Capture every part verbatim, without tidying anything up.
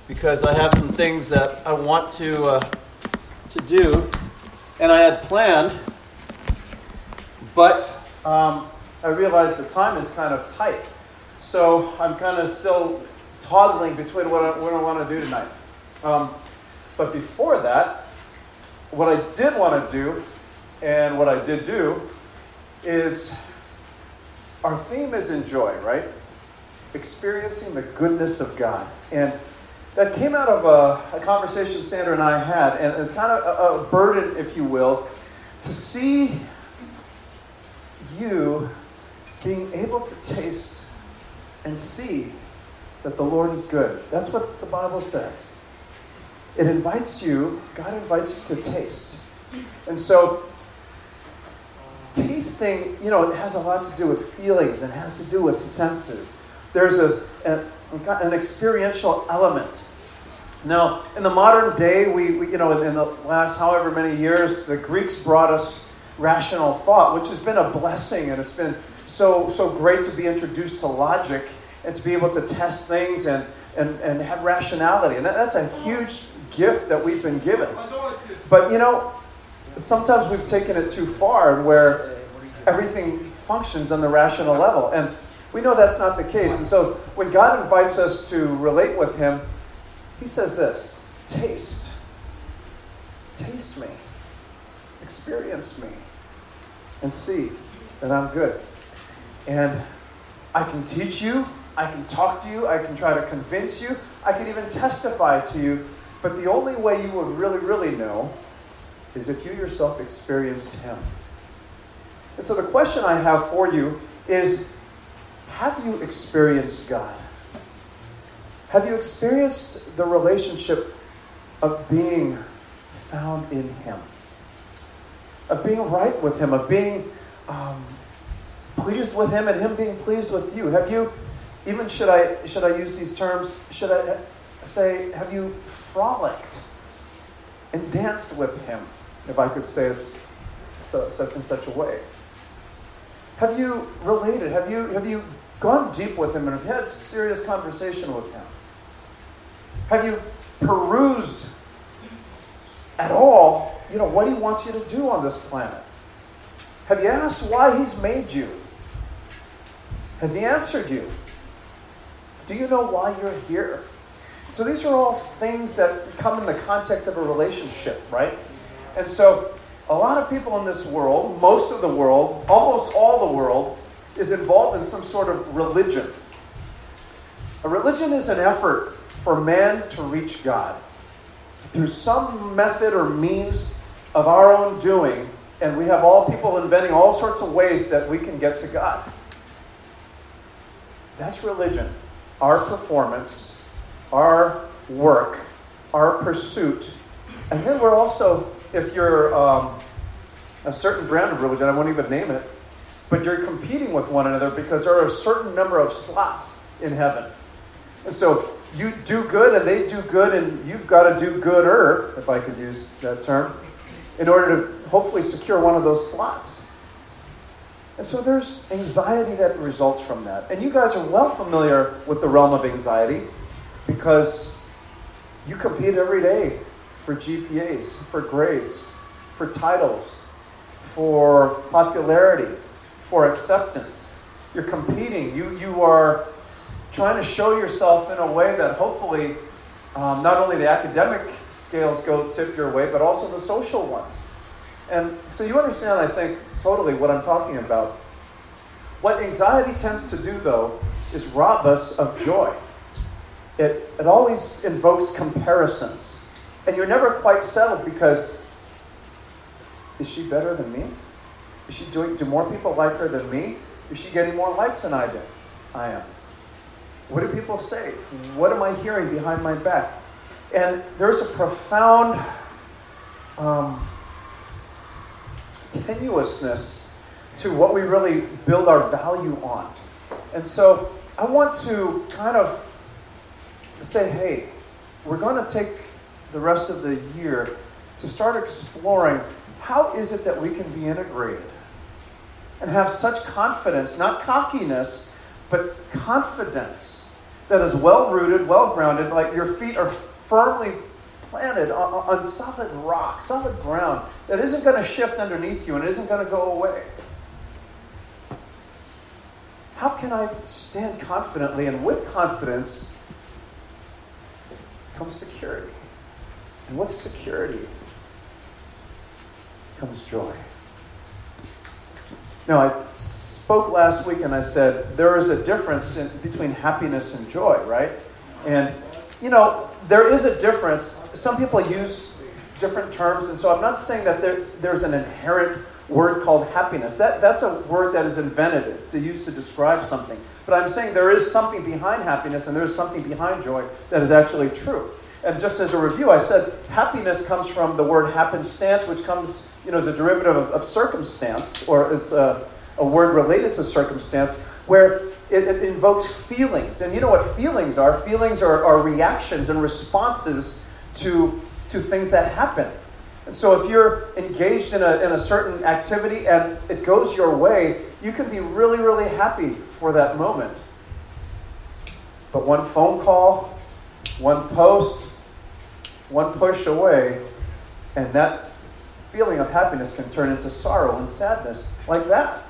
because I have some things that I want to uh, to do, and I had planned, but um, I realized the time is kind of tight, so I'm kind of still toggling between what I, what I want to do tonight. Um, but before that, what I did want to do, and what I did do, is our theme is enjoy, right? Experiencing the goodness of God. And that came out of a, a conversation Sandra and I had, and it's kind of a, a burden, if you will, to see you being able to taste and see that the Lord is good. That's what the Bible says. It invites you, God invites you to taste. And so, tasting, you know, it has a lot to do with feelings and has to do with senses. There's a, a an experiential element. Now, in the modern day, we, we you know, in the last however many years, the Greeks brought us rational thought, which has been a blessing, and it's been so so great to be introduced to logic and to be able to test things and and, and have rationality. And that, that's a huge gift that we've been given. But, you know, sometimes we've taken it too far where everything functions on the rational level. And we know that's not the case. And so when God invites us to relate with him, he says this: taste. Taste me. Experience me. And see that I'm good. And I can teach you. I can talk to you. I can try to convince you. I can even testify to you. But the only way you would really, really know is if you yourself experienced him. And so the question I have for you is, have you experienced God? Have you experienced the relationship of being found in him? Of being right with him, of being um, pleased with him and him being pleased with you? Have you, even should I should I use these terms, should I say, have you frolicked and danced with him, if I could say it so, such in such a way? Have you related? Have you have you gone deep with him and have had serious conversation with him? Have you perused at all, you know, what he wants you to do on this planet? Have you asked why he's made you? Has he answered you? Do you know why you're here? So these are all things that come in the context of a relationship, right? And so a lot of people in this world, most of the world, almost all the world, is involved in some sort of religion. A religion is an effort for man to reach God through some method or means of our own doing, and we have all people inventing all sorts of ways that we can get to God. That's religion. Our performance, our work, our pursuit. And then we're also, if you're um, a certain brand of religion, I won't even name it, but you're competing with one another because there are a certain number of slots in heaven. And so you do good and they do good, and you've got to do gooder, if I could use that term, in order to hopefully secure one of those slots. And so there's anxiety that results from that. And you guys are well familiar with the realm of anxiety because you compete every day for G P As, for grades, for titles, for popularity, for acceptance. You're competing. You, you are trying to show yourself in a way that hopefully um, not only the academic scales go tip your way, but also the social ones. And so you understand, I think, totally what I'm talking about. What anxiety tends to do, though, is rob us of joy. It, it always invokes comparisons. And you're never quite settled because, is she better than me? Is she doing, do more people like her than me? Is she getting more likes than I do? I am. What do people say? What am I hearing behind my back? And there's a profound um, tenuousness to what we really build our value on. And so I want to kind of say, hey, we're going to take the rest of the year to start exploring how is it that we can be integrated and have such confidence, not cockiness, but confidence that is well-rooted, well-grounded, like your feet are firmly planted on, on solid rock, solid ground, that isn't going to shift underneath you and it isn't going to go away. How can I stand confidently? And with confidence comes security. And with security comes joy. Now, I spoke last week and I said there is a difference in, between happiness and joy, right? And, you know, there is a difference. Some people use different terms, and so I'm not saying that there, there's an inherent word called happiness. That, that's a word that is invented to use to describe something. But I'm saying there is something behind happiness and there is something behind joy that is actually true. And just as a review, I said happiness comes from the word happenstance, which comes, you know, as a derivative of, of circumstance, or it's a, a word related to circumstance, where it, it invokes feelings. And you know what feelings are? Feelings are, are reactions and responses to, to things that happen. And so if you're engaged in a, in a certain activity and it goes your way, you can be really, really happy for that moment. But one phone call, one post, one push away, and that feeling of happiness can turn into sorrow and sadness like that.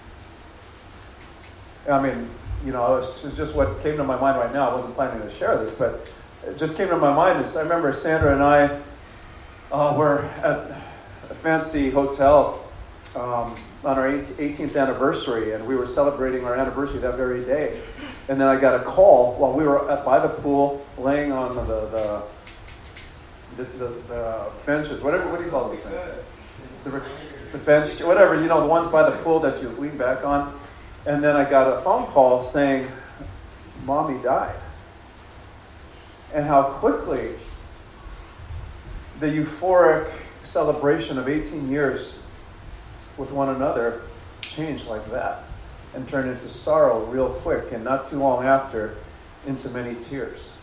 I mean, you know, it's just what came to my mind right now. I wasn't planning to share this, but it just came to my mind. Is I remember Sandra and I uh, were at a fancy hotel um, on our eighteenth anniversary, and we were celebrating our anniversary that very day. And then I got a call while we were at, by the pool, laying on the the, the, the, the benches, whatever, what do you call these things? The, the bench, whatever, you know, the ones by the pool that you lean back on. And then I got a phone call saying, Mommy died. And how quickly the euphoric celebration of eighteen years with one another changed like that and turned into sorrow real quick, and not too long after, into many tears.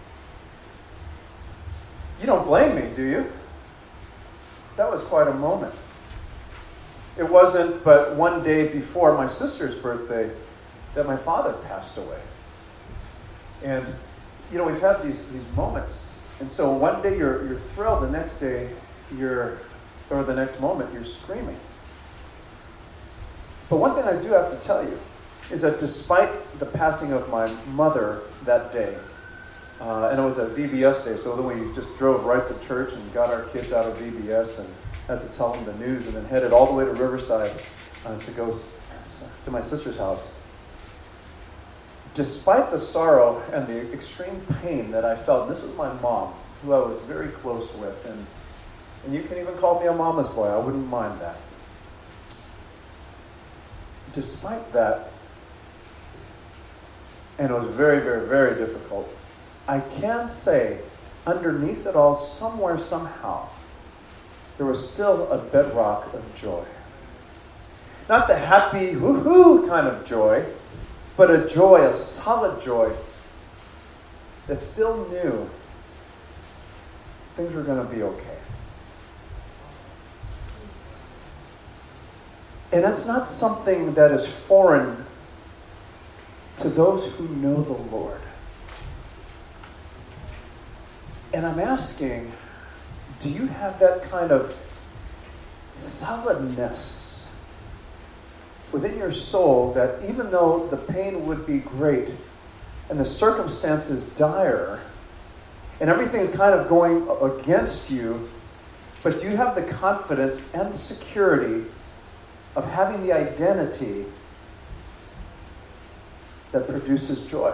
You don't blame me, do you? That was quite a moment. It wasn't but one day before my sister's birthday that my father passed away. And, you know, we've had these, these moments. And so one day you're you're thrilled, the next day you're, or the next moment you're screaming. But one thing I do have to tell you is that despite the passing of my mother that day, uh, and it was a V B S day, so then we just drove right to church and got our kids out of V B S and had to tell them the news, and then headed all the way to Riverside uh, to go to my sister's house. Despite the sorrow and the extreme pain that I felt, and this was my mom, who I was very close with, and, and you can even call me a mama's boy, I wouldn't mind that. Despite that, and it was very, very, very difficult, I can say, underneath it all, somewhere, somehow, there was still a bedrock of joy. Not the happy, woohoo kind of joy, but a joy, a solid joy, that still knew things were going to be okay. And that's not something that is foreign to those who know the Lord. And I'm asking, do you have that kind of solidness within your soul that even though the pain would be great and the circumstances dire and everything kind of going against you, but do you have the confidence and the security of having the identity that produces joy?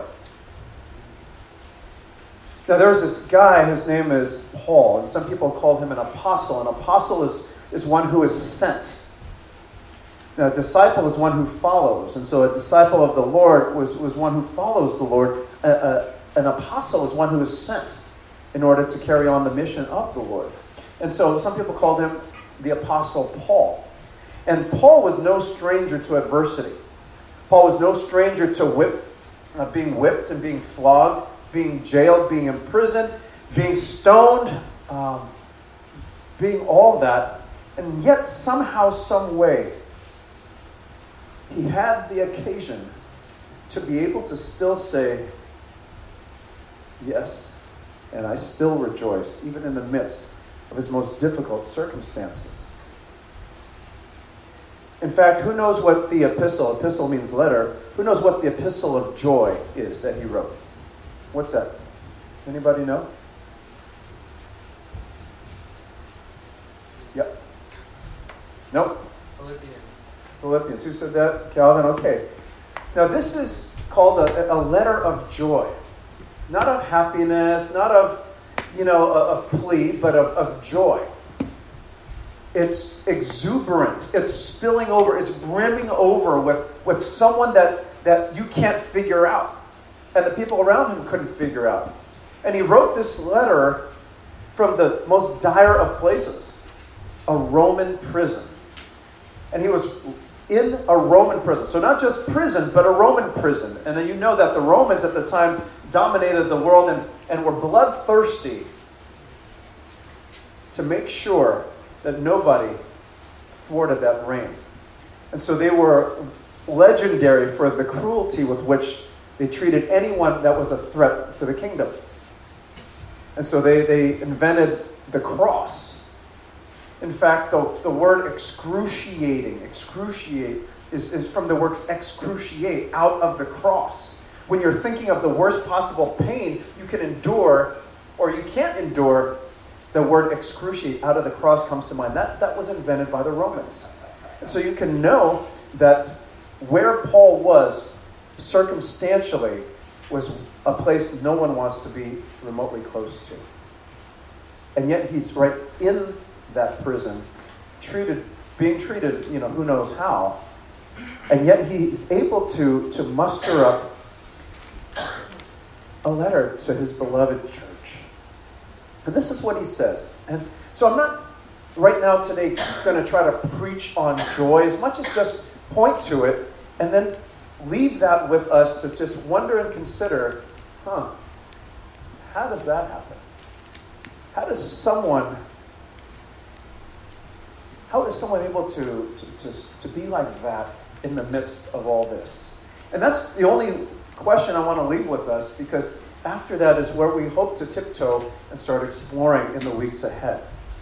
Now, there's this guy, his name is Paul, and some people call him an apostle. An apostle is, is one who is sent. Now, a disciple is one who follows, and so a disciple of the Lord was, was one who follows the Lord. A, a, an apostle is one who is sent in order to carry on the mission of the Lord. And so some people called him the Apostle Paul. And Paul was no stranger to adversity. Paul was no stranger to whip, uh, being whipped and being flogged, being jailed, being imprisoned, being stoned, um, being all that. And yet somehow, some way, he had the occasion to be able to still say, Yes, and I still rejoice, even in the midst of his most difficult circumstances. In fact, who knows what the epistle, epistle means letter, who knows what the epistle of joy is that he wrote? What's that? Anybody know? Yep. Nope. Philippians. Philippians. Who said that? Calvin? Okay. Now this is called a, a letter of joy. Not of happiness, not of, you know, of plea, but of, of joy. It's exuberant. It's spilling over. It's brimming over with, with someone that, that you can't figure out. And the people around him couldn't figure out. And he wrote this letter from the most dire of places, a Roman prison. And he was in a Roman prison. So not just prison, but a Roman prison. And then you know that the Romans at the time dominated the world and, and were bloodthirsty to make sure that nobody thwarted that reign. And so they were legendary for the cruelty with which they treated anyone that was a threat to the kingdom. And so they, they invented the cross. In fact, the, the word excruciating, excruciate, is, is from the word excruciate, out of the cross. When you're thinking of the worst possible pain you can endure or you can't endure, the word excruciate, out of the cross, comes to mind. That, that was invented by the Romans. And so you can know that where Paul was circumstantially was a place no one wants to be remotely close to. And yet he's right in that prison, treated, being treated, you know, who knows how. And yet he's able to, to muster up a letter to his beloved church. And this is what he says. And so I'm not right now today going to try to preach on joy as much as just point to it and then leave that with us to just wonder and consider, huh, how does that happen? How does someone, how is someone able to, to, to, to be like that in the midst of all this? And that's the only question I want to leave with us, because after that is where we hope to tiptoe and start exploring in the weeks ahead.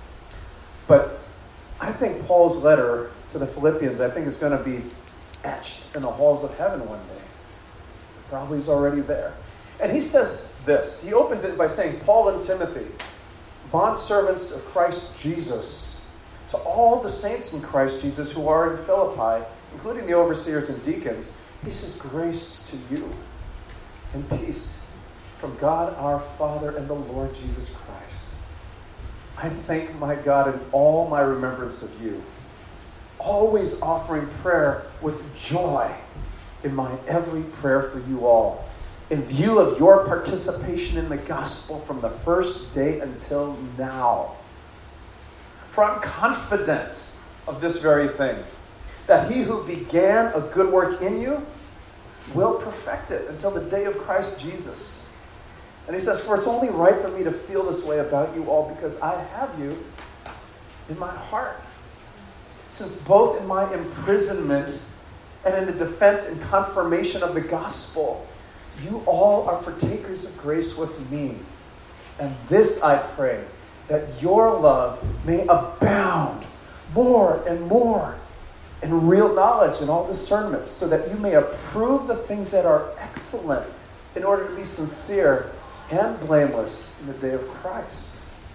But I think Paul's letter to the Philippians, I think, is going to be etched in the halls of heaven one day. Probably is already there. And he says this. He opens it by saying, Paul and Timothy, bondservants of Christ Jesus, to all the saints in Christ Jesus who are in Philippi, including the overseers and deacons, he says, grace to you and peace from God our Father and the Lord Jesus Christ. I thank my God in all my remembrance of you, always offering prayer with joy in my every prayer for you all, in view of your participation in the gospel from the first day until now. For I'm confident of this very thing, that he who began a good work in you will perfect it until the day of Christ Jesus. And he says, for it's only right for me to feel this way about you all because I have you in my heart. Since both in my imprisonment and in the defense and confirmation of the gospel, you all are partakers of grace with me. And this I pray, that your love may abound more and more in real knowledge and all discernment, so that you may approve the things that are excellent in order to be sincere and blameless in the day of Christ.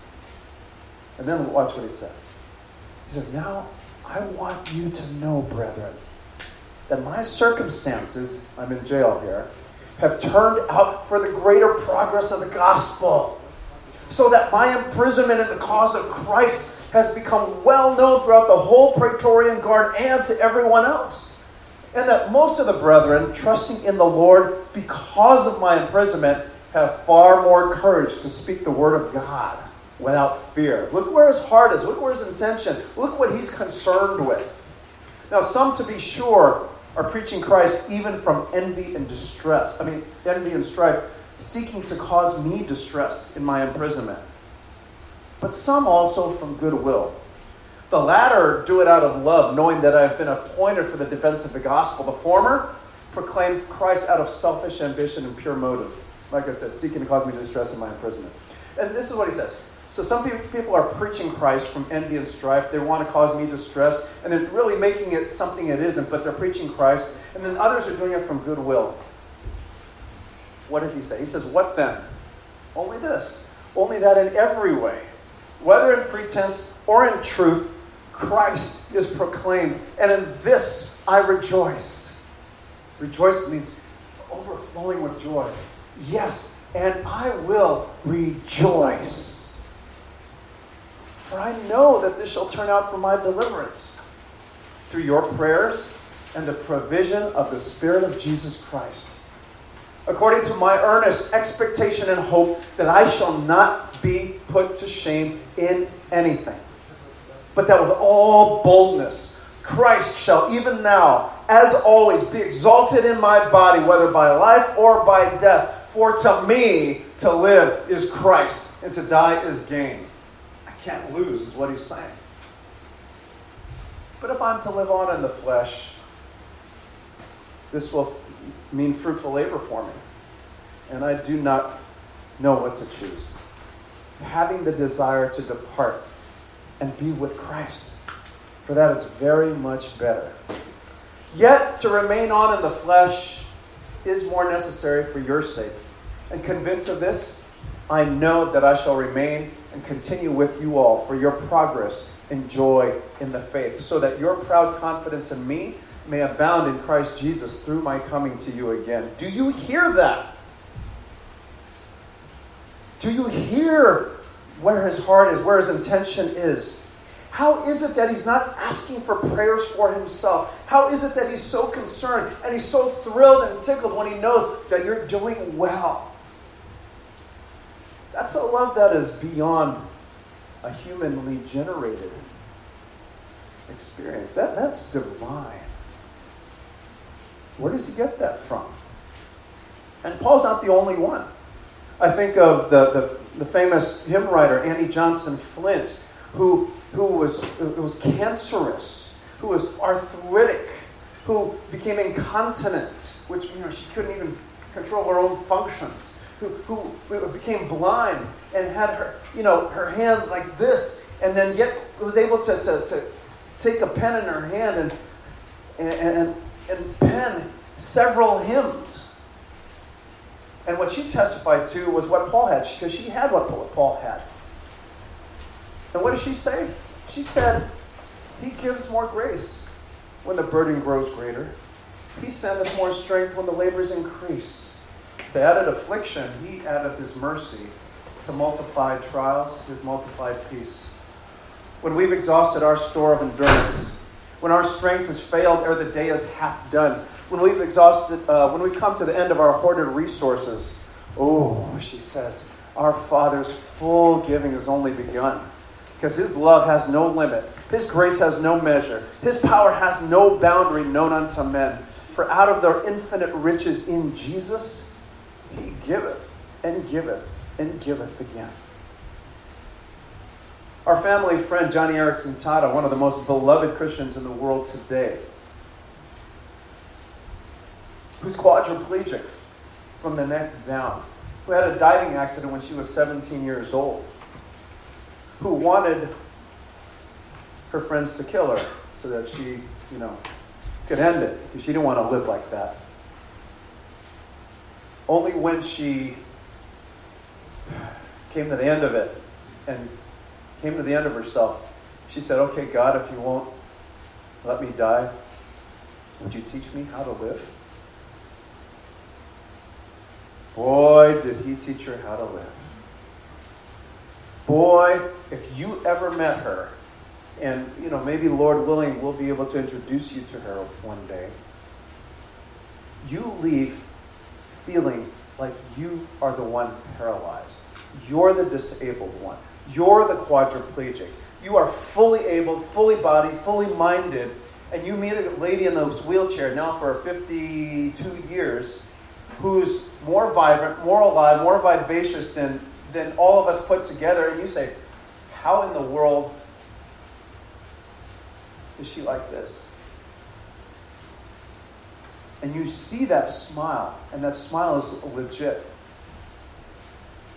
And then watch what he says. He says, now I want you to know, brethren, that my circumstances, I'm in jail here, have turned out for the greater progress of the gospel, so that my imprisonment in the cause of Christ has become well known throughout the whole Praetorian Guard and to everyone else. And that most of the brethren, trusting in the Lord because of my imprisonment, have far more courage to speak the word of God without fear. Look where his heart is. Look where his intention. Look what he's concerned with. Now, some, to be sure, are preaching Christ even from envy and distress. I mean, envy and strife, seeking to cause me distress in my imprisonment. But some also from goodwill. The latter do it out of love, knowing that I have been appointed for the defense of the gospel. The former proclaim Christ out of selfish ambition and pure motive. Like I said, seeking to cause me distress in my imprisonment. And this is what he says. So some people, people are preaching Christ from envy and strife. They want to cause me distress, and they're really making it something it isn't, but they're preaching Christ. And then others are doing it from goodwill. What does he say? He says, what then? Only this. Only that in every way, whether in pretense or in truth, Christ is proclaimed. And in this I rejoice. Rejoice means overflowing with joy. Yes, and I will rejoice. For I know that this shall turn out for my deliverance through your prayers and the provision of the Spirit of Jesus Christ, according to my earnest expectation and hope that I shall not be put to shame in anything, but that with all boldness Christ shall even now, as always, be exalted in my body, whether by life or by death. For to me to live is Christ, and to die is gain. Can't lose is what he's saying. But if I'm to live on in the flesh, this will f- mean fruitful labor for me. And I do not know what to choose. Having the desire to depart and be with Christ, for that is very much better. Yet to remain on in the flesh is more necessary for your sake. And convinced of this, I know that I shall remain and continue with you all for your progress and joy in the faith, so that your proud confidence in me may abound in Christ Jesus through my coming to you again. Do you hear that? Do you hear where his heart is, where his intention is? How is it that he's not asking for prayers for himself? How is it that he's so concerned and he's so thrilled and tickled when he knows that you're doing well? That's a love that is beyond a humanly generated experience. That, that's divine. Where does he get that from? And Paul's not the only one. I think of the, the, the famous hymn writer, Annie Johnson Flint, who, who, was, who was cancerous, who was arthritic, who became incontinent, which, you know, she couldn't even control her own functions. Who, who became blind and had her, you know, her hands like this, and then yet was able to, to, to take a pen in her hand and, and, and pen several hymns. And what she testified to was what Paul had, because she had what Paul had. And what did she say? She said, he gives more grace when the burden grows greater. He sendeth more strength when the labors increase. To added affliction, he addeth his mercy. To multiplied trials, his multiplied peace. When we've exhausted our store of endurance, when our strength has failed ere the day is half done, when we've exhausted, uh, when we've come to the end of our hoarded resources, oh, she says, our Father's full giving has only begun. Because his love has no limit. His grace has no measure. His power has no boundary known unto men. For out of their infinite riches in Jesus, he giveth and giveth and giveth again. Our family friend, Johnny Erickson Tata, one of the most beloved Christians in the world today, who's quadriplegic from the neck down, who had a diving accident when she was seventeen years old, who wanted her friends to kill her so that she, you know, could end it, because she didn't want to live like that. Only when she came to the end of it and came to the end of herself, she said, okay, God, if you won't let me die, would you teach me how to live? Boy, did he teach her how to live. Boy, if you ever met her, and, you know, maybe Lord willing, we'll be able to introduce you to her one day, you leave feeling like you are the one paralyzed. You're the disabled one. You're the quadriplegic. You are fully able, fully bodied, fully minded, and you meet a lady in a wheelchair now for fifty-two years who's more vibrant, more alive, more vivacious than, than all of us put together, and you say, how in the world is she like this? And you see that smile, and that smile is legit.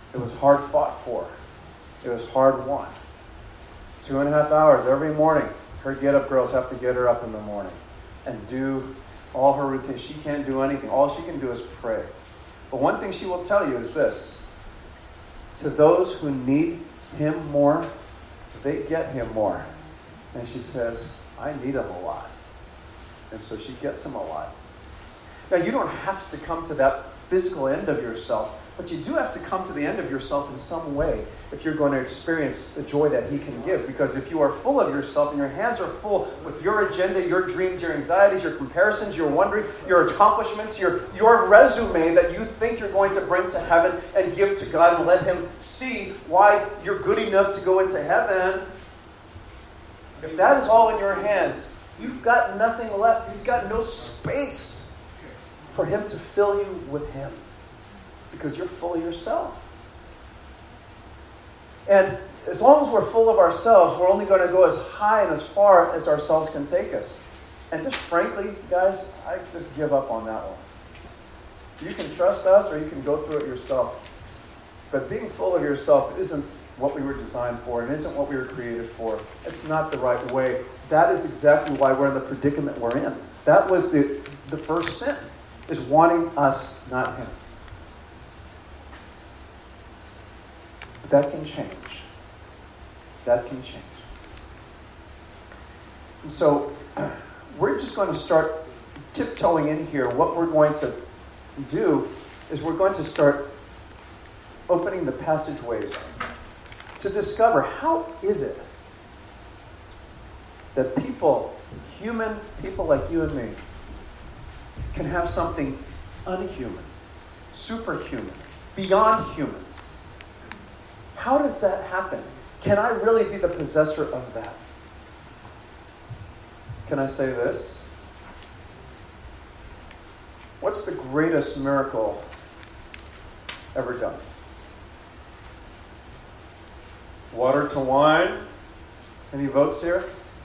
It was hard fought for. It was hard won. Two and a half hours every morning. Her get-up girls have to get her up in the morning and do all her routine. She can't do anything. All she can do is pray. But one thing she will tell you is this. To those who need him more, they get him more. And she says, I need him a lot. And so she gets him a lot. Now, you don't have to come to that physical end of yourself, but you do have to come to the end of yourself in some way if you're going to experience the joy that he can give. Because if you are full of yourself and your hands are full with your agenda, your dreams, your anxieties, your comparisons, your wondering, your accomplishments, your, your resume that you think you're going to bring to heaven and give to God and let him see why you're good enough to go into heaven, if that is all in your hands, you've got nothing left. You've got no space for him to fill you with him because you're full of yourself. And as long as we're full of ourselves, we're only going to go as high and as far as ourselves can take us. And just frankly, guys, I just give up on that one. You can trust us or you can go through it yourself. But being full of yourself isn't what we were designed for and isn't what we were created for. It's not the right way. That is exactly why we're in the predicament we're in. That was the, the first sin, is wanting us, not him. But that can change. That can change. And so we're just going to start tiptoeing in here. What we're going to do is we're going to start opening the passageways to discover how is it that people, human people like you and me, can have something unhuman, superhuman, beyond human. How does that happen? Can I really be the possessor of that? Can I say this? What's the greatest miracle ever done? Water to wine? Any votes here?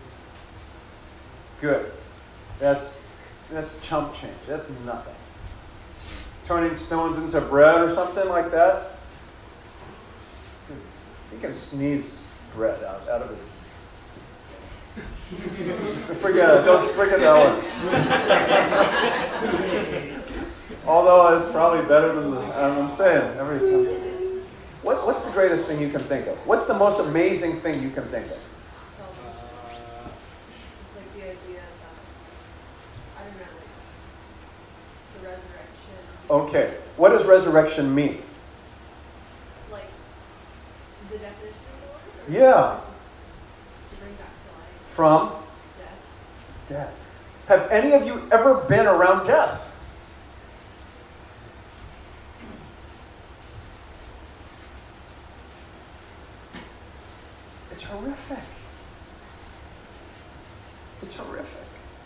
Good. That's that's chump change. That's nothing. Turning stones into bread or something like that? He can sneeze bread out, out of his... Forget it. Don't forget that one. Although it's probably better than the... I'm saying, everything. What, what's the greatest thing you can think of? What's the most amazing thing you can think of? It's like the idea of, um, I don't know, like the resurrection. Okay. What does resurrection mean? Like the definition of the word? Yeah. To bring back to life. From? Death. Death. Have any of you ever been around death? It's horrific. It's horrific.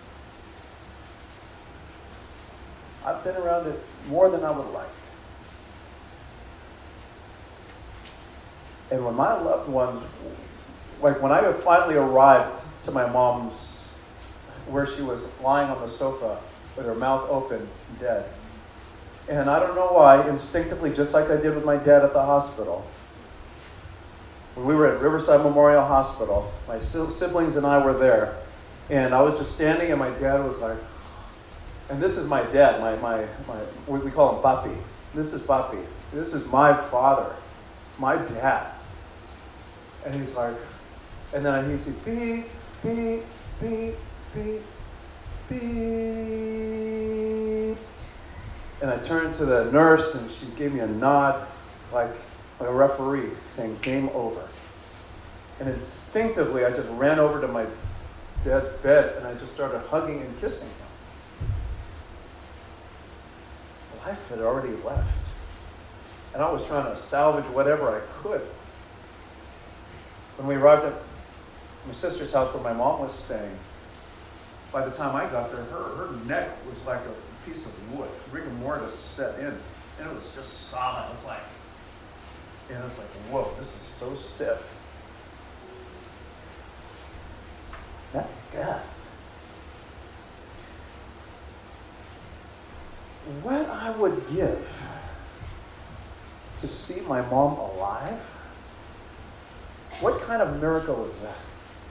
I've been around it more than I would like. And when my loved ones, like when I finally arrived to my mom's, where she was lying on the sofa with her mouth open, dead. And I don't know why, instinctively, just like I did with my dad at the hospital, when we were at Riverside Memorial Hospital, my siblings and I were there, and I was just standing, and my dad was like, and this is my dad, my, my, my we we call him Papi. This is Papi. This is my father, my dad. And he's like, and then I hear beep, beep, beep, beep, beep. And I turned to the nurse, and she gave me a nod, like a referee saying, game over. And instinctively, I just ran over to my dad's bed, and I just started hugging and kissing him. Life had already left. And I was trying to salvage whatever I could. When we arrived at my sister's house where my mom was staying, by the time I got there, her, her neck was like a piece of wood. Rigor mortis set in. And it was just solid. It was like, and I was like, whoa, this is so stiff. That's death. What I would give to see my mom alive? What kind of miracle is that?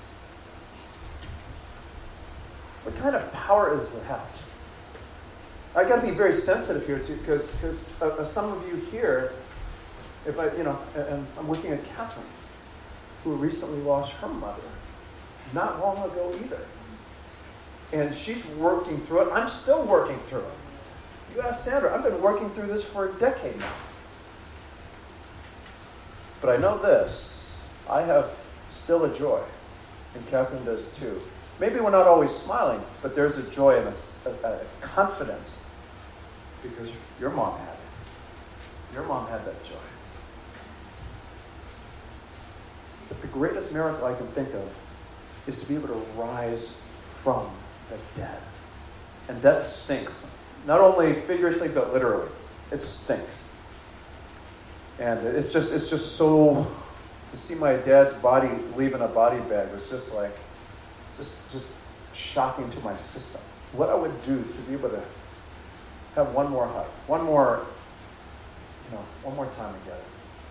What kind of power is that? I got to be very sensitive here too, because because uh, uh, some of you here, if I you know, and, and I'm looking at Catherine, who recently lost her mother, not long ago either, and she's working through it. I'm still working through it. You ask Sandra, I've been working through this for a decade now. But I know this, I have still a joy, and Catherine does too. Maybe we're not always smiling, but there's a joy and a, a, a confidence because your mom had it. Your mom had that joy. But the greatest miracle I can think of is to be able to rise from the dead. And death stinks. Not only figuratively, but literally. It stinks. And it's just it's just so, to see my dad's body leaving a body bag was just like, just just shocking to my system. What I would do to be able to have one more hug, one more, you know, one more time together.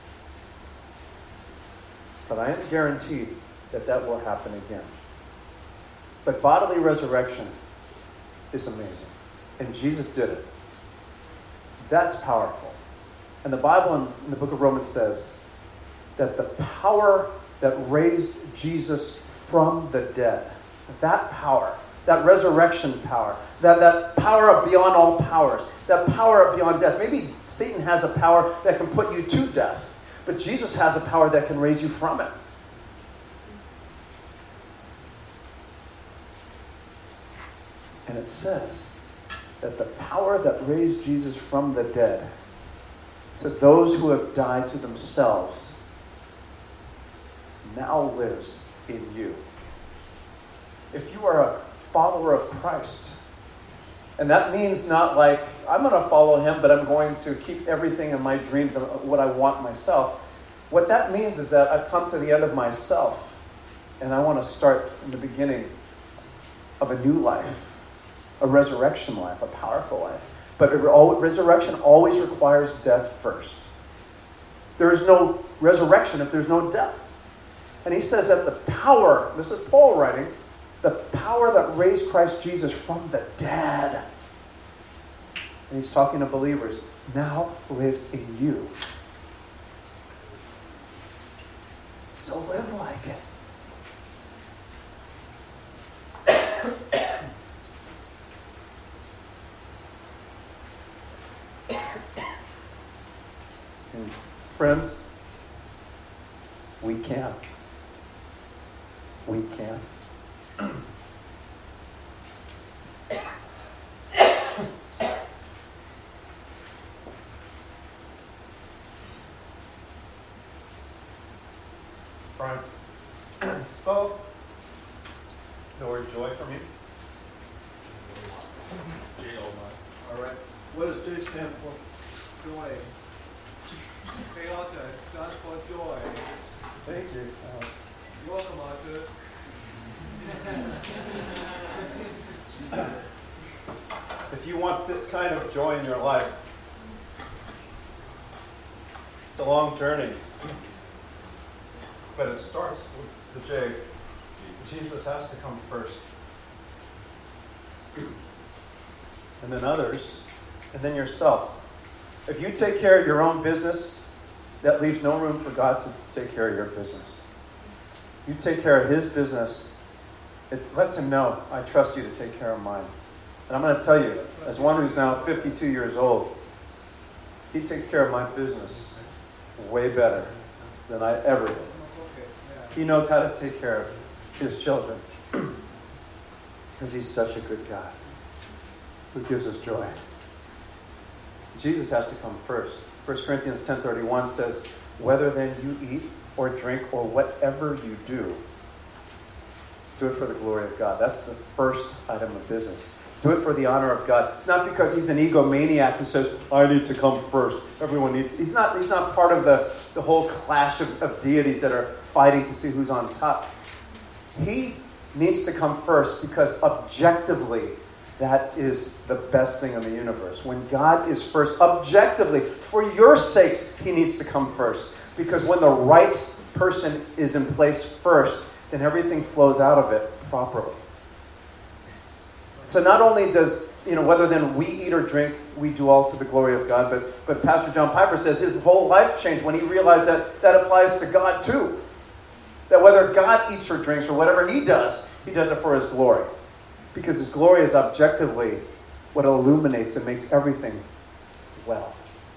But I am guaranteed that that will happen again. But bodily resurrection is amazing. And Jesus did it. That's powerful. And the Bible in, in the book of Romans says that the power that raised Jesus from the dead, that power, that resurrection power, that, that power beyond all powers, that power beyond death. Maybe Satan has a power that can put you to death, but Jesus has a power that can raise you from it. And it says that the power that raised Jesus from the dead, to those who have died to themselves, now lives in you. If you are a follower of Christ, and that means not like, I'm going to follow him, but I'm going to keep everything in my dreams and what I want myself. What that means is that I've come to the end of myself, and I want to start in the beginning of a new life. A resurrection life, a powerful life. But a resurrection always requires death first. There is no resurrection if there's no death. And he says that the power, this is Paul writing, the power that raised Christ Jesus from the dead, and he's talking to believers, now lives in you. So live like it. And friends, we can. We can. Brian, spell the word joy for me. J O Y. All right. What does J stand for? Joy. Chaota stands for joy. Thank you. Uh, You're welcome, Arthur. if you want this kind of joy in your life, it's a long journey. But it starts with the J. Jesus has to come first. And then others, and then yourself. If you take care of your own business, that leaves no room for God to take care of your business. You take care of his business, it lets him know, I trust you to take care of mine. And I'm going to tell you, as one who's now fifty-two years old, he takes care of my business way better than I ever did. He knows how to take care of his children because he's such a good God who gives us joy. Jesus has to come first. First Corinthians ten thirty-one says, whether then you eat or drink or whatever you do, do it for the glory of God. That's the first item of business. Do it for the honor of God. Not because he's an egomaniac who says, I need to come first. Everyone needs. He's not, he's not part of the, the whole clash of, of deities that are fighting to see who's on top. He needs to come first because objectively, that is the best thing in the universe. When God is first, objectively, for your sakes, he needs to come first. Because when the right person is in place first, then everything flows out of it properly. So not only does, you know, whether then we eat or drink, we do all to the glory of God, but, but Pastor John Piper says his whole life changed when he realized that that applies to God too. That whether God eats or drinks or whatever he does, he does it for his glory. Because his glory is objectively what illuminates and makes everything well.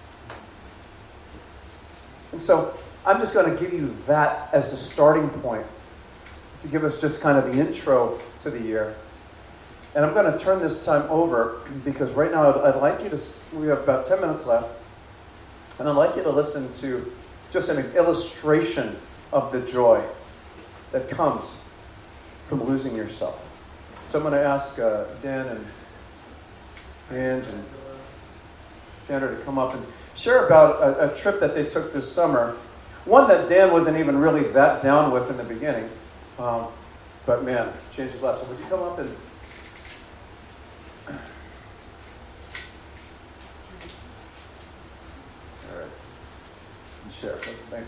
And so I'm just going to give you that as a starting point to give us just kind of the intro to the year. And I'm going to turn this time over because right now I'd, I'd like you to, we have about ten minutes left, and I'd like you to listen to just an illustration of the joy that comes from losing yourself. So I'm going to ask uh, Dan and Ange and Sandra to come up and share about a, a trip that they took this summer. One that Dan wasn't even really that down with in the beginning. Um, but man, changed his life. So would you come up and... All right. And share. Thanks.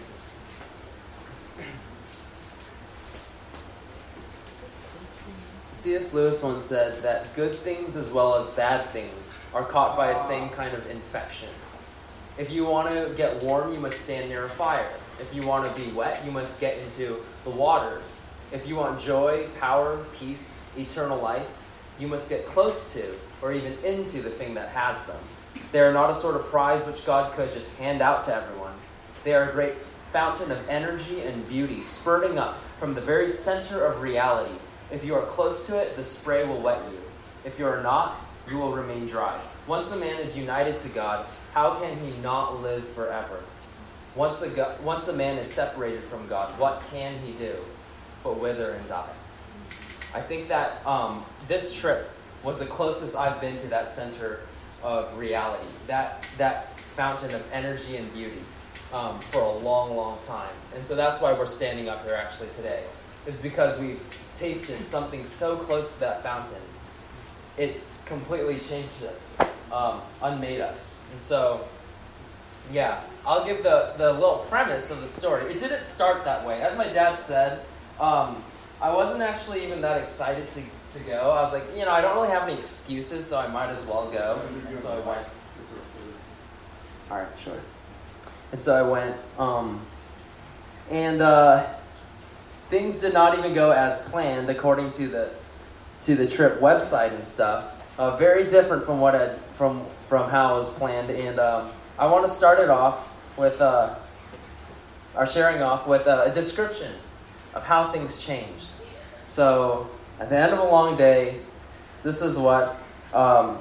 C S Lewis once said that good things as well as bad things are caught by the same kind of infection. If you want to get warm, you must stand near a fire. If you want to be wet, you must get into the water. If you want joy, power, peace, eternal life, you must get close to or even into the thing that has them. They are not a sort of prize which God could just hand out to everyone. They are a great fountain of energy and beauty spurting up from the very center of reality. If you are close to it, the spray will wet you. If you are not, you will remain dry. Once a man is united to God, how can he not live forever? Once a, go- once a man is separated from God, what can he do but wither and die? I think that um, this trip was the closest I've been to that center of reality, that, that fountain of energy and beauty um, for a long, long time. And so that's why we're standing up here actually today, is because we've tasted something so close to that fountain. It completely changed us, um, unmade us. And so, yeah, I'll give the, the little premise of the story. It didn't start that way. As my dad said, um, I wasn't actually even that excited to, to go. I was like, you know, I don't really have any excuses, so I might as well go. And so I went. All right, sure. And so I went, um, and uh, things did not even go as planned according to the to the trip website and stuff. Uh, very different from what I, from from how it was planned. And um, I want to start it off with uh, our sharing off with uh, a description of how things changed. So at the end of a long day, this is what um,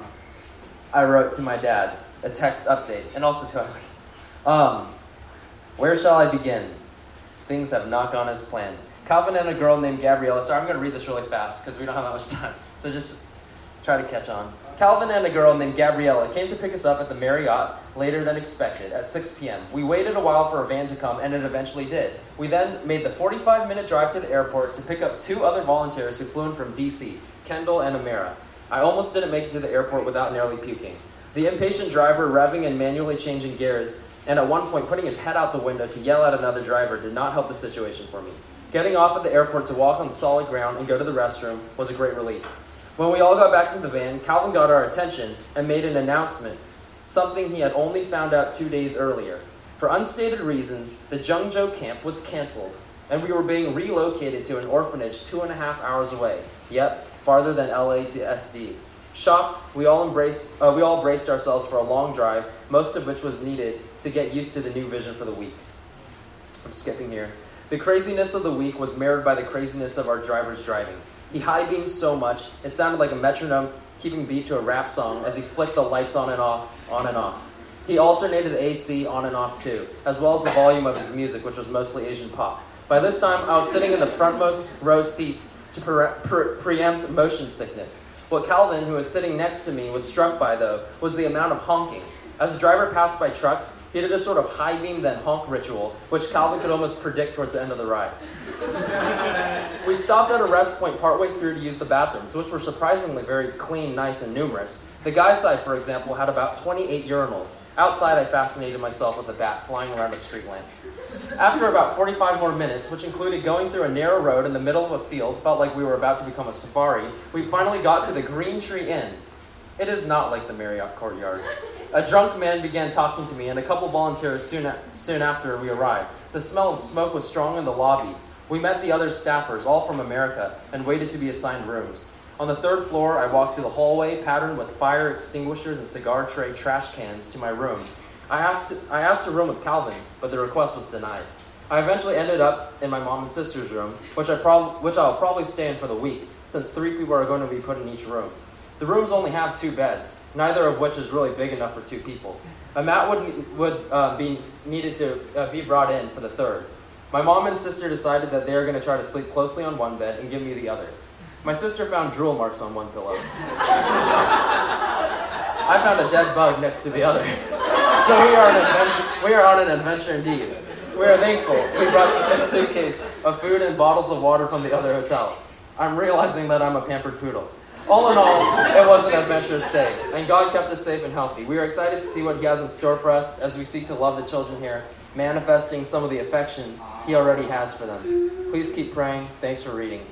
I wrote to my dad, a text update, and also to Eileen. Um, where shall I begin? Things have not gone as planned. Calvin and a girl named Gabriella. Sorry, I'm going to read this really fast because we don't have that much time. So just try to catch on. Calvin and a girl named Gabriella came to pick us up at the Marriott later than expected at six p.m. We waited a while for a van to come, and it eventually did. We then made the forty-five minute drive to the airport to pick up two other volunteers who flew in from D C, Kendall and Amira. I almost didn't make it to the airport without nearly puking. The impatient driver revving and manually changing gears, and at one point putting his head out the window to yell at another driver, did not help the situation for me. Getting off at the airport to walk on solid ground and go to the restroom was a great relief. When we all got back into the van, Calvin got our attention and made an announcement, something he had only found out two days earlier. For unstated reasons, the Jungjo camp was canceled, and we were being relocated to an orphanage two and a half hours away. Yep, farther than L A to S D. Shocked, we all embraced, uh, we all braced ourselves for a long drive, most of which was needed to get used to the new vision for the week. I'm skipping here. The craziness of the week was mirrored by the craziness of our driver's driving. He high-beamed so much, it sounded like a metronome keeping beat to a rap song as he flicked the lights on and off, on and off. He alternated A C on and off too, as well as the volume of his music, which was mostly Asian pop. By this time, I was sitting in the frontmost row seats to pre- pre- preempt motion sickness. What Calvin, who was sitting next to me, was struck by, though, was the amount of honking. As the driver passed by trucks, he did a sort of high beam then honk ritual, which Calvin could almost predict towards the end of the ride. We stopped at a rest point partway through to use the bathrooms, which were surprisingly very clean, nice, and numerous. The guy's side, for example, had about twenty-eight urinals. Outside, I fascinated myself with a bat flying around a street lamp. After about forty-five more minutes, which included going through a narrow road in the middle of a field, felt like we were about to become a safari, we finally got to the Green Tree Inn. It is not like the Marriott Courtyard. A drunk man began talking to me, and a couple volunteers soon, a- soon after we arrived. The smell of smoke was strong in the lobby. We met the other staffers, all from America, and waited to be assigned rooms. On the third floor, I walked through the hallway, patterned with fire extinguishers and cigar tray trash cans, to my room. I asked I asked to room with Calvin, but the request was denied. I eventually ended up in my mom and sister's room, which I prob- which I'll probably stay in for the week, since three people are going to be put in each room. The rooms only have two beds, neither of which is really big enough for two people. A mat would would uh, be needed to uh, be brought in for the third. My mom and sister decided that they are going to try to sleep closely on one bed and give me the other. My sister found drool marks on one pillow. I found a dead bug next to the other. So we are on an adventure, we are on an adventure indeed. We are thankful we brought a suitcase of food and bottles of water from the other hotel. I'm realizing that I'm a pampered poodle. All in all, it was an adventurous day, and God kept us safe and healthy. We are excited to see what He has in store for us as we seek to love the children here, manifesting some of the affection He already has for them. Please keep praying. Thanks for reading.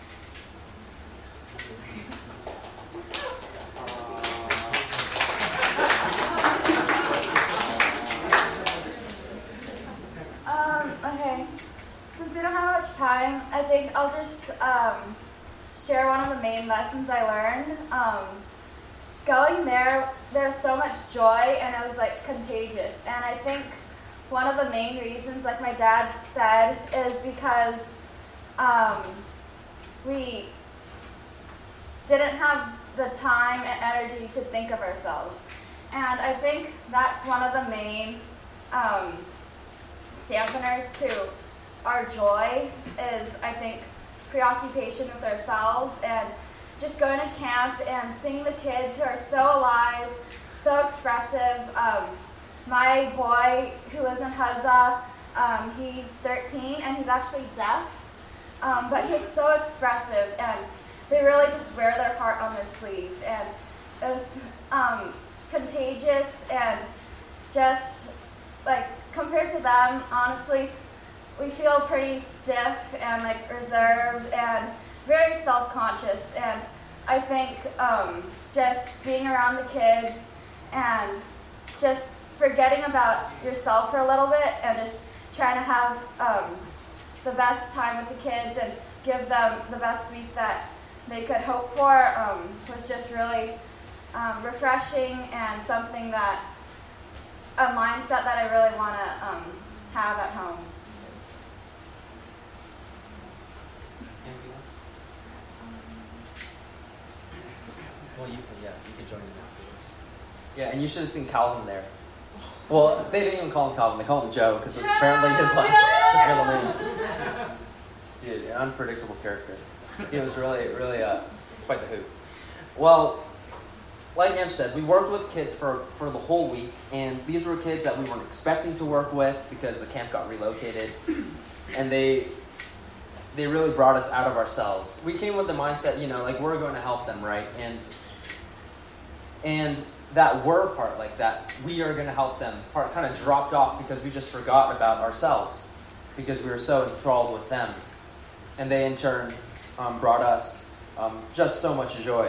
Um, okay. Since we don't have much time, I think I'll just um, share one of the main lessons I learned. Um, going there, there's so much joy, and it was like contagious. And I think one of the main reasons, like my dad said, is because um, we didn't have the time and energy to think of ourselves. And I think that's one of the main um, dampeners to our joy is, I think, preoccupation with ourselves and just going to camp and seeing the kids who are so alive, so expressive. Um, my boy who lives in Huzza, um, he's thirteen and he's actually deaf, um, but he's so expressive and they really just wear their heart on their sleeve. And it was um, contagious and just like compared to them, honestly, we feel pretty stiff and like reserved and very self-conscious. And I think um, just being around the kids and just forgetting about yourself for a little bit and just trying to have um, the best time with the kids and give them the best week that they could hope for um, was just really um, refreshing and something that, a mindset that I really want to um, have at home. Anything else? Well, you can, yeah, you can join in now. Yeah, and you should have seen Calvin there. Well, they didn't even call him Calvin, they call him Joe, because it's apparently his last, his middle name. Dude, an unpredictable character. He was really, really uh, quite the hoot. Well, like Ange said, we worked with kids for, for the whole week, and these were kids that we weren't expecting to work with because the camp got relocated, and they they really brought us out of ourselves. We came with the mindset, you know, like we're going to help them, right? And and that "we're" part, like that we are going to help them part, kind of dropped off because we just forgot about ourselves because we were so enthralled with them, and they in turn um, brought us um, just so much joy.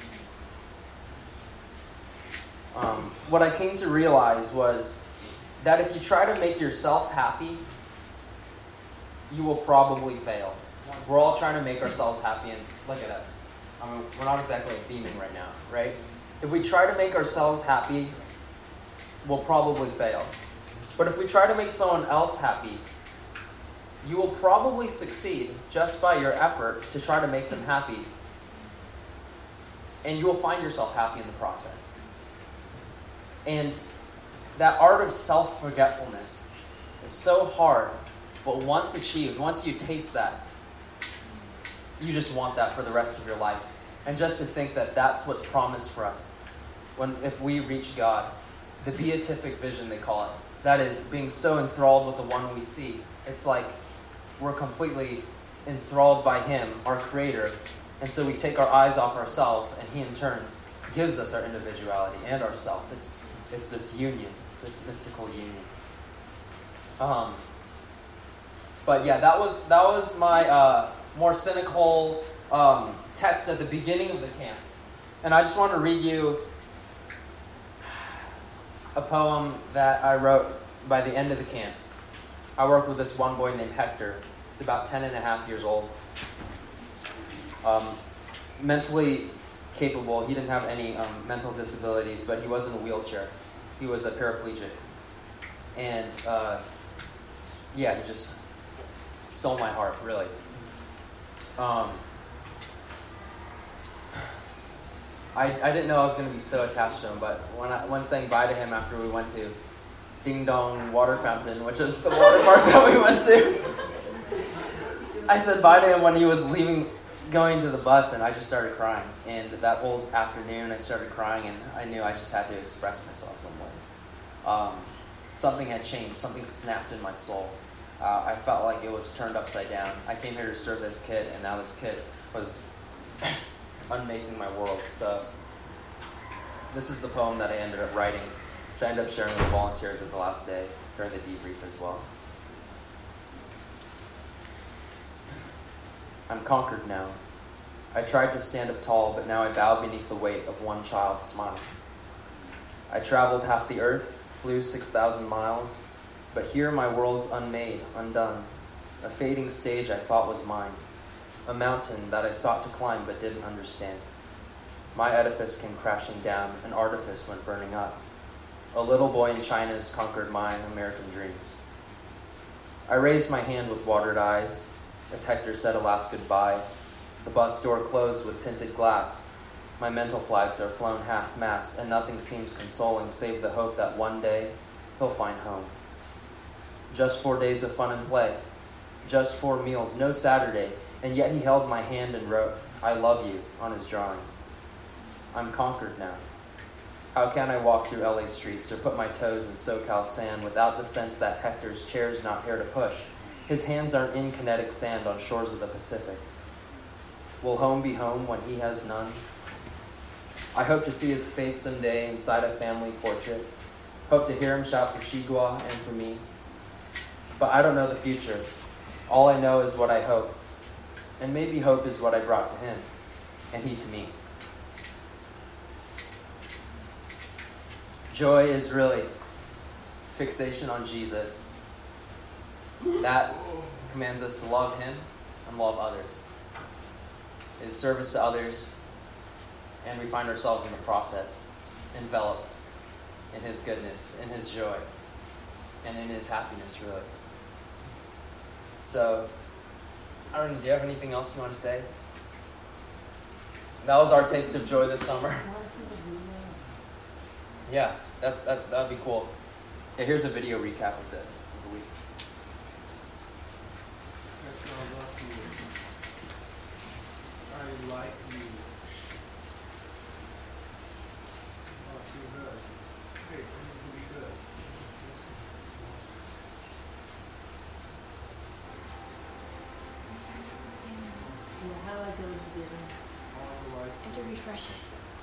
Um, what I came to realize was that if you try to make yourself happy, you will probably fail. We're all trying to make ourselves happy, and look at us. I mean, we're not exactly beaming right now, right? If we try to make ourselves happy, we'll probably fail. But if we try to make someone else happy, you will probably succeed just by your effort to try to make them happy. And you will find yourself happy in the process. And that art of self-forgetfulness is so hard, but once achieved, once you taste that, you just want that for the rest of your life. And just to think that that's what's promised for us when if we reach God, the beatific vision they call it, that is being so enthralled with the one we see. It's like we're completely enthralled by him, our creator, and so we take our eyes off ourselves, and he in turn gives us our individuality and our self. It's, it's this union, this mystical union. Um, but yeah, that was, that was my uh, more cynical um, text at the beginning of the camp. And I just want to read you a poem that I wrote by the end of the camp. I worked with this one boy named Hector. He's about ten and a half years old. Um, mentally capable. He didn't have any um, mental disabilities, but he was in a wheelchair. He was a paraplegic. And uh, yeah, he just stole my heart, really. Um, I, I didn't know I was going to be so attached to him, but when I when saying bye to him after we went to Ding Dong Water Fountain, which is the water park that we went to, I said bye to him when he was leaving, going to the bus, and I just started crying. And that whole afternoon, I started crying, and I knew I just had to express myself some way. Um, something had changed. Something snapped in my soul. Uh, I felt like it was turned upside down. I came here to serve this kid, and now this kid was unmaking my world. So this is the poem that I ended up writing, which I ended up sharing with the volunteers at the last day during the debrief as well. I'm conquered now. I tried to stand up tall, but now I bow beneath the weight of one child's smile. I traveled half the earth, flew six thousand miles, but here my world's unmade, undone, a fading stage I thought was mine, a mountain that I sought to climb but didn't understand. My edifice came crashing down, an artifice went burning up. A little boy in China's conquered mine American dreams. I raised my hand with watered eyes, as Hector said a last goodbye. The bus door closed with tinted glass. My mental flags are flown half-mast, and nothing seems consoling save the hope that one day he'll find home. Just four days of fun and play, just four meals, no Saturday, and yet he held my hand and wrote, "I love you," on his drawing. I'm conquered now. How can I walk through L A streets or put my toes in SoCal sand without the sense that Hector's chair's not here to push? His hands aren't in kinetic sand on shores of the Pacific. Will home be home when he has none? I hope to see his face someday inside a family portrait. Hope to hear him shout for Shigua and for me. But I don't know the future. All I know is what I hope. And maybe hope is what I brought to him, and he to me. Joy is really fixation on Jesus. That commands us to love him and love others. It is service to others, and we find ourselves in the process enveloped in his goodness, in his joy, and in his happiness, really. So, I don't know, do you have anything else you want to say? That was our taste of joy this summer. Yeah, that that that would be cool. Yeah, here's a video recap of the, of the week. I like you. Oh, too good. Hey, this is really good. How do I go to the All right. I have to refresh it.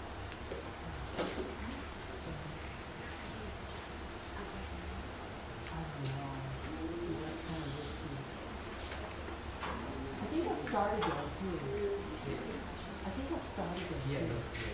I think I started it too. I think I started it too.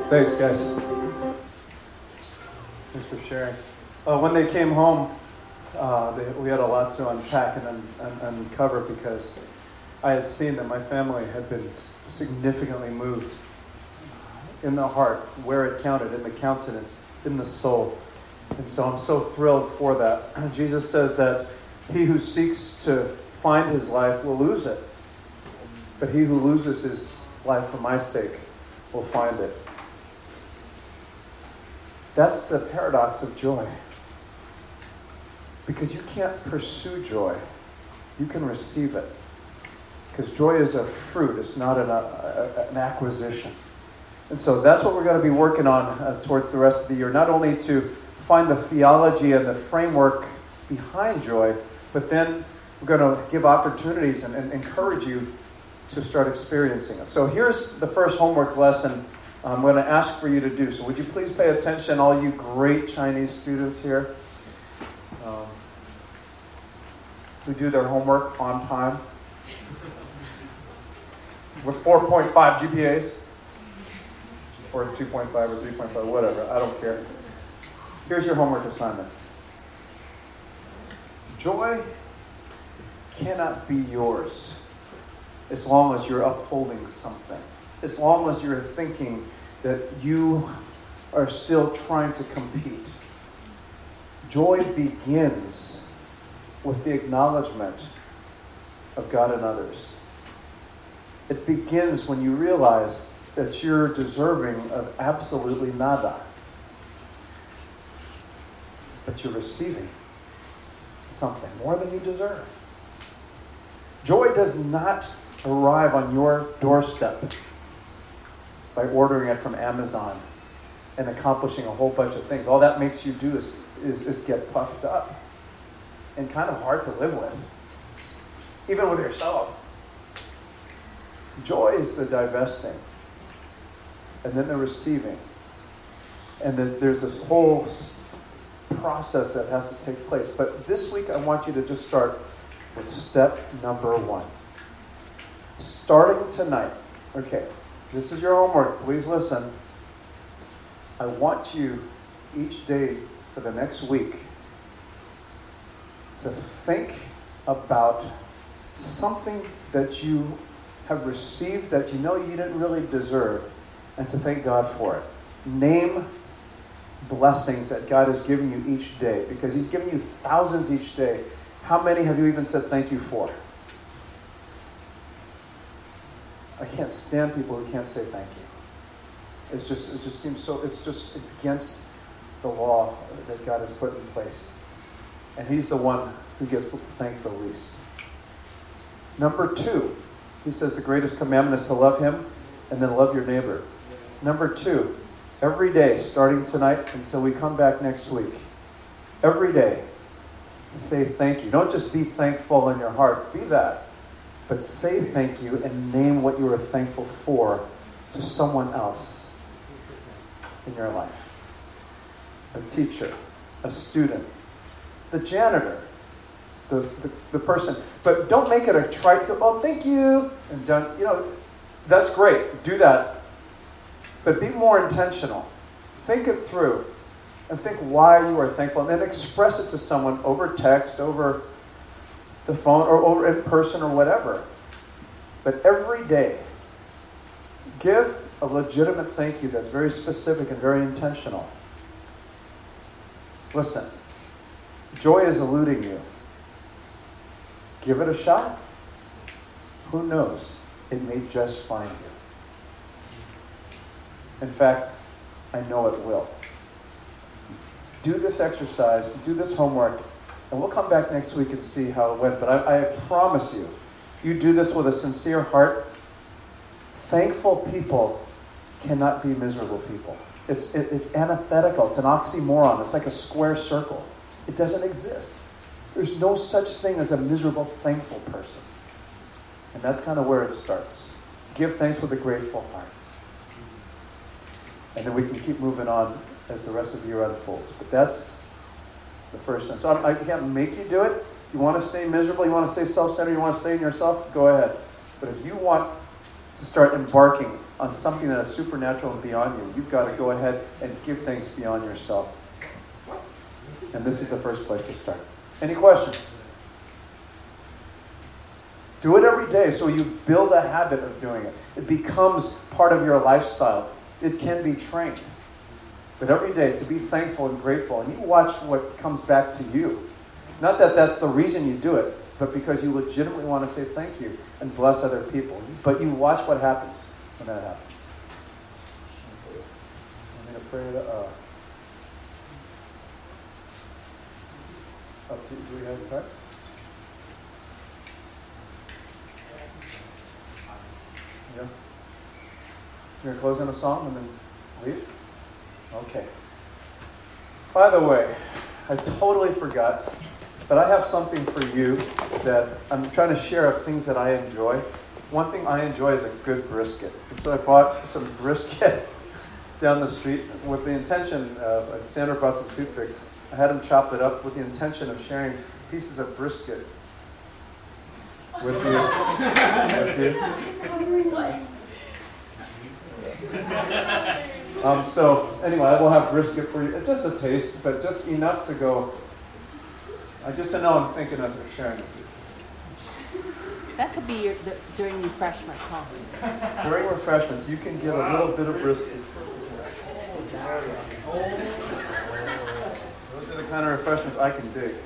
Thanks, guys. Thanks for sharing. Uh, when they came home, uh, they, we had a lot to unpack and, un, and uncover because I had seen that my family had been significantly moved in the heart, where it counted, in the countenance, in the soul. And so I'm so thrilled for that. Jesus says that he who seeks to find his life will lose it. But he who loses his life for my sake will find it. That's the paradox of joy. Because you can't pursue joy. You can receive it. Because joy is a fruit. It's not an, a, an acquisition. And so that's what we're going to be working on uh, towards the rest of the year. Not only to find the theology and the framework behind joy, but then we're going to give opportunities and, and encourage you to start experiencing it. So here's the first homework lesson I'm going to ask for you to do. So would you please pay attention, all you great Chinese students here, um, who do their homework on time with four point five G P As, or two point five or three point five, whatever, I don't care. Here's your homework assignment. Joy cannot be yours as long as you're upholding something. As long as you're thinking that you are still trying to compete. Joy begins with the acknowledgement of God and others. It begins when you realize that you're deserving of absolutely nada. But you're receiving something more than you deserve. Joy does not arrive on your doorstep by ordering it from Amazon and accomplishing a whole bunch of things. All that makes you do is, is, is get puffed up and kind of hard to live with, even with yourself. Joy is the divesting and then the receiving. And then there's this whole process that has to take place. But this week I want you to just start with step number one. Starting tonight, okay, this is your homework. Please listen. I want you each day for the next week to think about something that you have received that you know you didn't really deserve, and to thank God for it. Name blessings that God has given you each day, because He's given you thousands each day. How many have you even said thank you for? I can't stand people who can't say thank you. It's just, it just seems so, it's just against the law that God has put in place. And He's the one who gets thanked the least. Number two, He says the greatest commandment is to love Him and then love your neighbor. Number two, every day, starting tonight until we come back next week, every day, say thank you. Don't just be thankful in your heart. Be that. But say thank you and name what you are thankful for to someone else in your life. A teacher, a student, the janitor, the, the, the person. But don't make it a trite, oh, thank you. And done, you know, that's great. Do that. But be more intentional. Think it through. And think why you are thankful. And then express it to someone over text, over the phone, or over in person, or whatever. But every day, give a legitimate thank you that's very specific and very intentional. Listen, joy is eluding you. Give it a shot. Who knows? It may just find you. In fact, I know it will. Do this exercise, do this homework, and we'll come back next week and see how it went. But I, I promise you, you do this with a sincere heart. Thankful people cannot be miserable people. It's, it, it's antithetical. It's an oxymoron. It's like a square circle. It doesn't exist. There's no such thing as a miserable, thankful person. And that's kind of where it starts. Give thanks with a grateful heart. And then we can keep moving on as the rest of the year unfolds. But that's the first thing. So I, I can't make you do it. If you want to stay miserable, you want to stay self-centered, you want to stay in yourself, go ahead. But if you want to start embarking on something that is supernatural and beyond you, you've got to go ahead and give things beyond yourself. And this is the first place to start. Any questions? Do it every day so you build a habit of doing it. It becomes part of your lifestyle. It can be trained. But every day to be thankful and grateful. And you watch what comes back to you. Not that that's the reason you do it, but because you legitimately want to say thank you and bless other people. But you watch what happens when that happens. I'm going to pray to, uh, up to, do we have time? Yeah. You're going to close in a song and then leave? Okay. By the way, I totally forgot, but I have something for you that I'm trying to share of things that I enjoy. One thing I enjoy is a good brisket. And so I bought some brisket down the street with the intention of, and Sandra brought some toothpicks. I had them chop it up with the intention of sharing pieces of brisket with you. With you. Um, so anyway, I will have brisket for you. It's just a taste, but just enough to go. I just know I'm thinking of sharing it with you. That could be your, the, during refreshment coffee. During refreshments, you can get a little bit of brisket. Those are the kind of refreshments I can dig.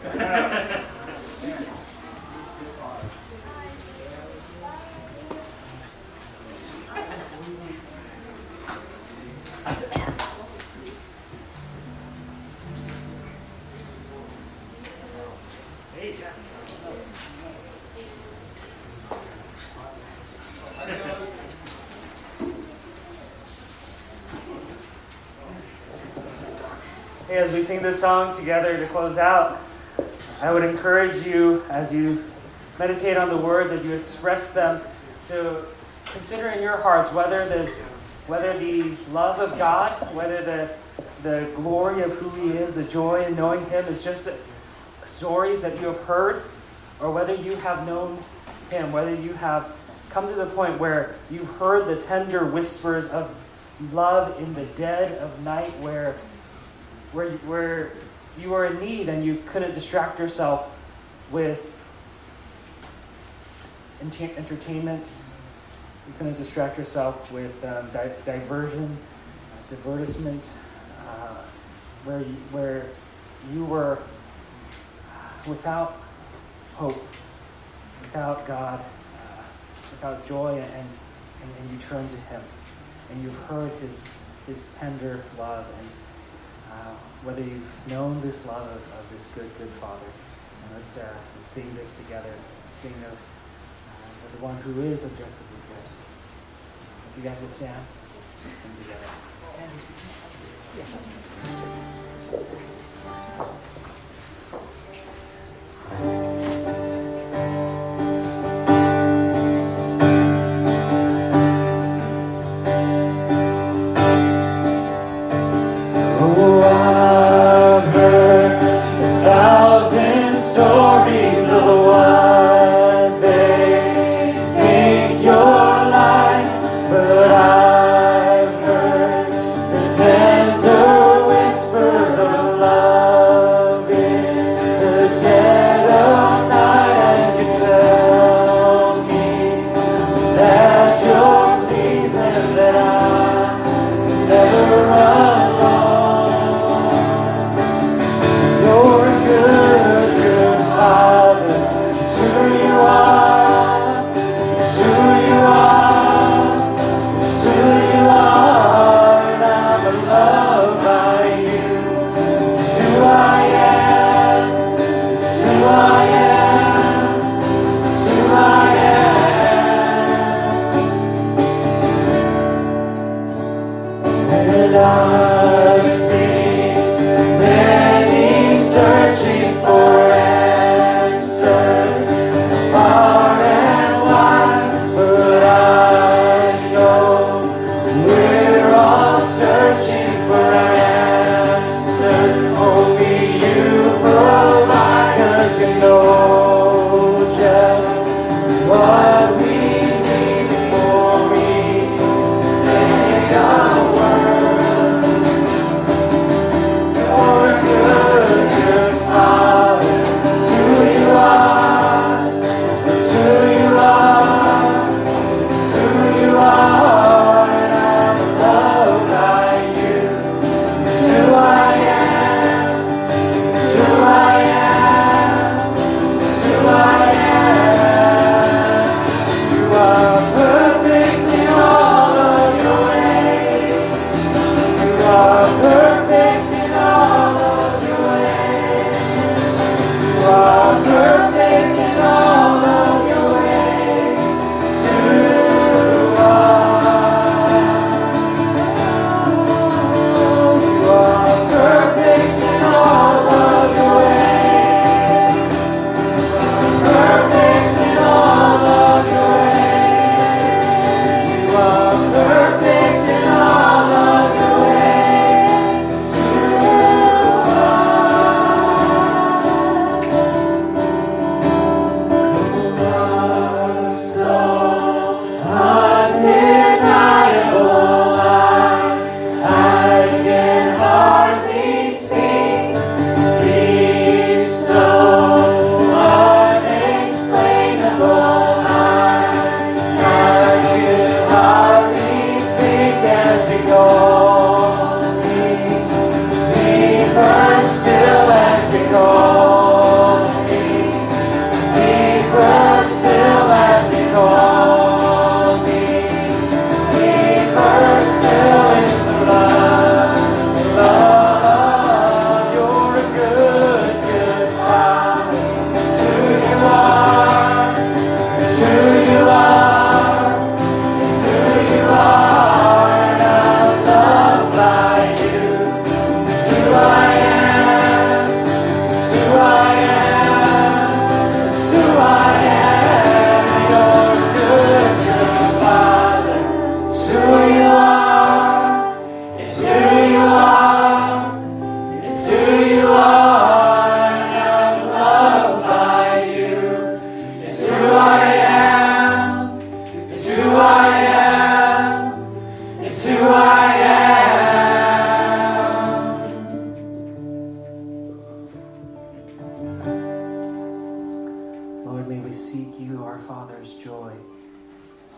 Hey, as we sing this song together to close out, I would encourage you, as you meditate on the words, as you express them, to consider in your hearts whether the whether the love of God, whether the the glory of who He is, the joy in knowing Him is just stories that you have heard, or whether you have known Him, whether you have come to the point where you've heard the tender whispers of love in the dead of night, where where where you were in need and you couldn't distract yourself with ent- entertainment. You couldn't distract yourself with um, di- diversion, divertisement, uh, where you, where you were without hope, without God, uh, without joy, and, and and you turned to Him, and you've heard His His tender love, and uh, whether you've known this love of, of this good, good Father. And let's uh, let's sing this together. Sing of uh, the one who is objectively good. If you guys would stand, sing together. Oh, I've heard a thousand stories of what they think you're like, but I've heard the tender whispers of love in the dead of night, and you tell me that you're pleased and that I'm never alone. You're a good, good Father. It's who you are. It's who you are. It's who you are. And I'm loved by you. It's who I am. It's who I am. It's who I am. And I've seen many searching for answers far and wide, but I know we're all searching for answers. Only you provide, 'cause you know just what we need before we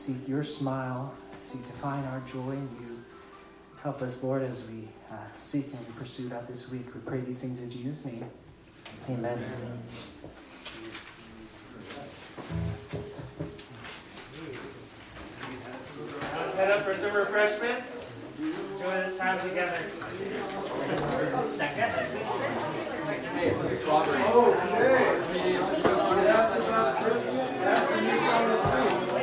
seek your smile, seek to find our joy in you. Help us, Lord, as we uh, seek and we pursue that this week. We pray these things in Jesus' name. Amen. Amen. Let's head up for some refreshments. Enjoy this time together. Hey, Robert. Oh, say. That's about Christmas. That's when you come to see.